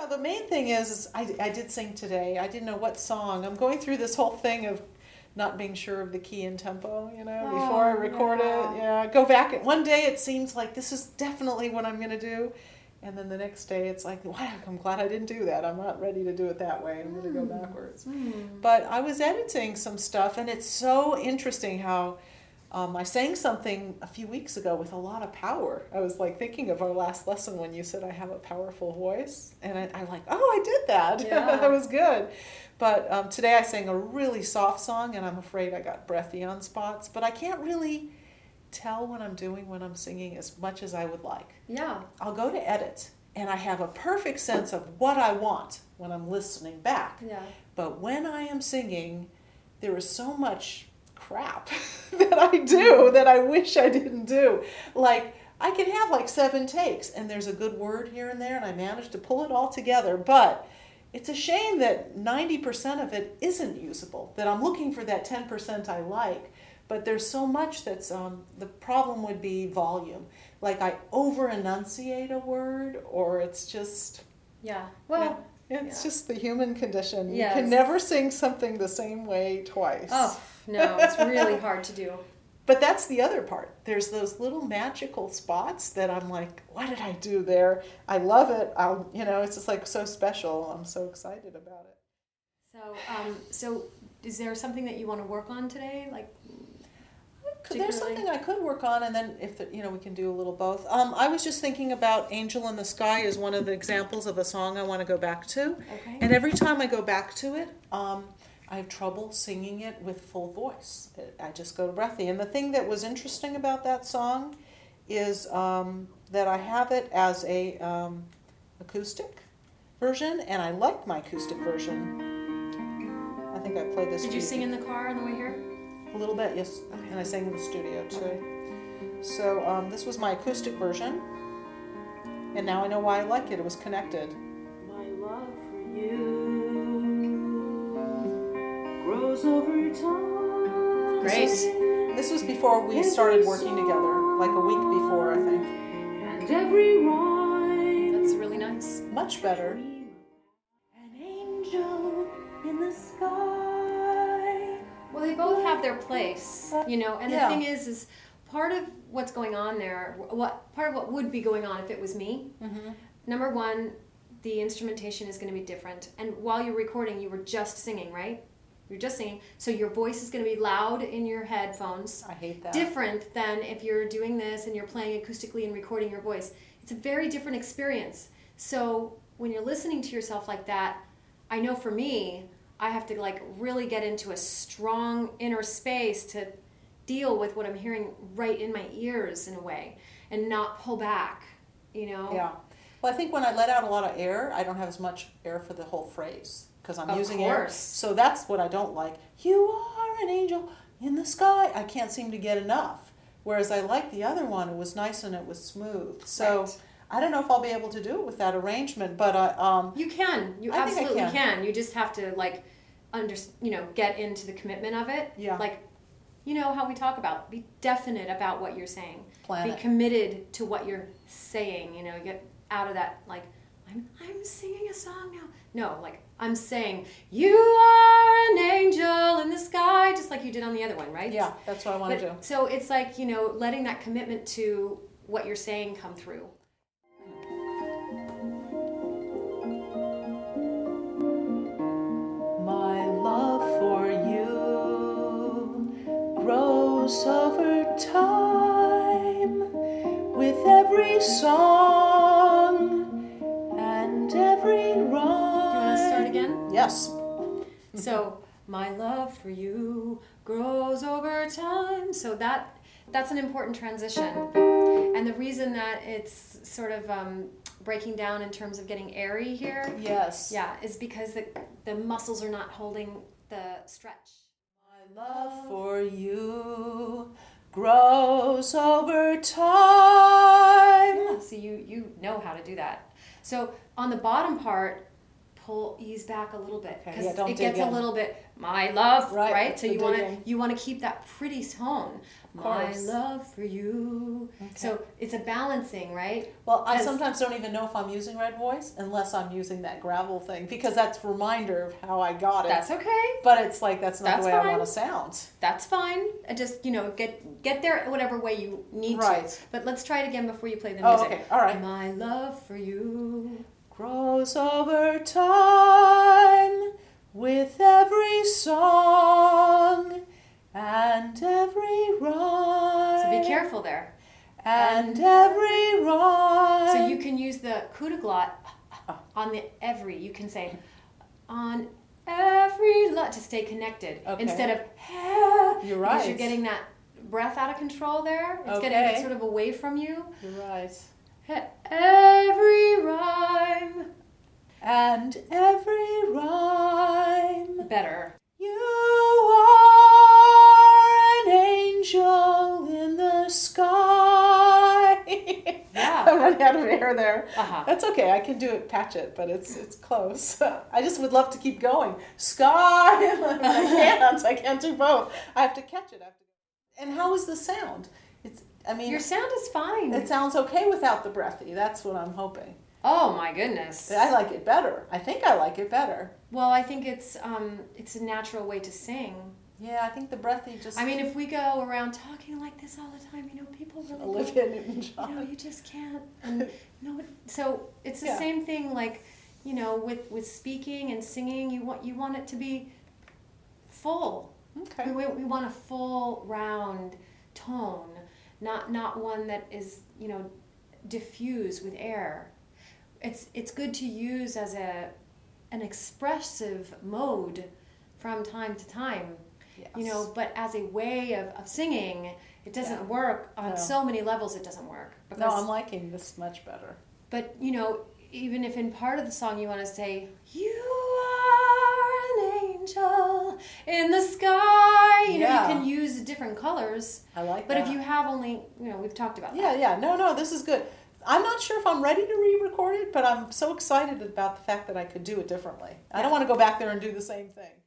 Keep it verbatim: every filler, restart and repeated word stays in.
the main thing is, is I, I did sing today. I didn't know what song. I'm going through this whole thing of not being sure of the key and tempo, you know, oh, before I record yeah. it. Yeah, go back. One day it seems like this is definitely what I'm going to do. And then the next day it's like, wow, I'm glad I didn't do that. I'm not ready to do it that way. I'm going to go backwards. Mm. But I was editing some stuff, and it's so interesting how um, I sang something a few weeks ago with a lot of power. I was like thinking of our last lesson when you said I have a powerful voice. And I, I'm like, oh, I did that. Yeah. That was good. But um, today I sang a really soft song, and I'm afraid I got breathy on spots. But I can't really tell what I'm doing when I'm singing as much as I would like. Yeah. I'll go to edit, and I have a perfect sense of what I want when I'm listening back. Yeah. But when I am singing, there is so much crap that I do that I wish I didn't do. Like, I can have like seven takes, and there's a good word here and there, and I manage to pull it all together, but it's a shame that ninety percent of it isn't usable, that I'm looking for that ten percent I like. But there's so much that's, um, the problem would be volume. Like I over enunciate a word, or it's just... Yeah. Well, yeah, it's yeah. just the human condition. Yes. You can never sing something the same way twice. Oh, no, it's really hard to do. But that's the other part. There's those little magical spots that I'm like, what did I do there? I love it. I'll, you know, it's just like so special. I'm so excited about it. So, um, so is there something that you want to work on today? Like, There's something I could work on, and then if the, you know, we can do a little both. Um, I was just thinking about "Angel in the Sky" as one of the examples of a song I want to go back to. Okay. And every time I go back to it, um, I have trouble singing it with full voice. I just go breathy. And the thing that was interesting about that song is um, that I have it as a um, acoustic version, and I like my acoustic version. I think I played this. Did you sing in the car on the way here? A little bit, yes. Okay. And I sang in the studio too. Okay. So um, this was my acoustic version, and now I know why I like it. It was connected. My love for you grows over time. Great. This was before we started working together, like a week before, I think. And every rhyme. That's really nice. Much better. An angel in the sky. Well, they both have their place, you know, and the Yeah. thing is, is part of what's going on there, what part of what would be going on if it was me, Mm-hmm. number one, the instrumentation is going to be different. And while you're recording, you were just singing, right? You're just singing. So your voice is going to be loud in your headphones. I hate that. Different than if you're doing this and you're playing acoustically and recording your voice. It's a very different experience. So when you're listening to yourself like that, I know for me, I have to like really get into a strong inner space to deal with what I'm hearing right in my ears in a way and not pull back, you know? Yeah. Well, I think when I let out a lot of air, I don't have as much air for the whole phrase because I'm Of using air. course. So that's what I don't like. You are an angel in the sky. I can't seem to get enough. Whereas I like the other one. It was nice and it was smooth. So Right. I don't know if I'll be able to do it with that arrangement, but I, um, You can. You I think I absolutely can. can. You just have to like under, you know, get into the commitment of it. Yeah. Like, you know how we talk about, be definite about what you're saying. plan Be it. committed to what you're saying, you know, get out of that like I'm I'm singing a song now. No, like I'm saying you are an angel in the sky, just like you did on the other one, right? Yeah, that's what I want But, to do. so it's like, you know, letting that commitment to what you're saying come through. My love for you grows over time with every song and every rhyme. Do you want to start again? Yes. So my love for you grows over time. So that that's an important transition. And the reason that it's sort of um, breaking down in terms of getting airy here, Yes. yeah, is because the the muscles are not holding the stretch. My love for you grows over time. Yeah, so you you know how to do that. So on the bottom part, pull, ease back a little bit Okay, because yeah, don't it dig gets a in. little bit my love, Right, right? that's So the you want to digging. you want to keep that pretty tone, Of my course. love for you. Okay. So it's a balancing, right? Well, I 'Cause- sometimes don't even know if I'm using red voice unless I'm using that gravel thing because that's a reminder of how I got it. That's okay. But it's like that's not That's the way I fine. want to sound. That's fine. I just you know get get there whatever way you need Right. to. But let's try it again before you play the Oh, music. okay. All right. My love for you. Grows over time with every song and every rhyme. So be careful there. And every rhyme. So you can use the coup de glot Oh. on the every. You can say on every lot to stay connected Okay. instead of "ha," You're because right. you're getting that breath out of control there. It's Okay. getting it sort of away from you. You're right. Every rhyme. And every rhyme. Better. You are an angel in the sky. Yeah. I'm running out of air there. Uh-huh. That's okay. I can do it, patch it, but it's it's close. I just would love to keep going. Sky. I can't. I can't do both. I have to catch it. I have to. And how is the sound? It's. I mean, Your sound is fine. it sounds okay without the breathy. That's what I'm hoping. Oh my goodness. I like it better. I think I like it better. Well, I think it's um it's a natural way to sing. Yeah, I think the breathy just. I mean, if we go around talking like this all the time, you know, people really don't- Olivia Newton you know, John. you just can't. And no, so it's the Yeah. same thing. Like, you know, with with speaking and singing, you want you want it to be full. Okay. We we want a full round tone, not not one that is you know diffused with air. It's it's good to use as a an expressive mode from time to time. Yes. You know, but as a way of, of singing, it doesn't Yeah. work on No. so many levels. It doesn't work. No, Because- I'm liking this much better. But you know, even if in part of the song you want to say, "You are an angel in the sky," you know, Yeah. you can use different colors. I like But that. if you have only, you know, we've talked about Yeah, that. yeah. No, no, this is good. I'm not sure if I'm ready to re-record it, but I'm so excited about the fact that I could do it differently. I don't Yeah. want to go back there and do the same thing.